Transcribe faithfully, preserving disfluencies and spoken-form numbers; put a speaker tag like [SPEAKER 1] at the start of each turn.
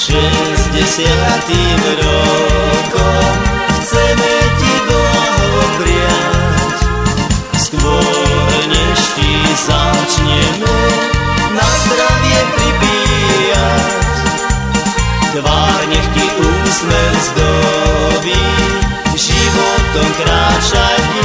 [SPEAKER 1] šesťdesiatym rokom chceme ti blahopriať. Skôr než ti začneme na zdravie pripíjať, tvár nech ti úsmev zdobí, životom kráčať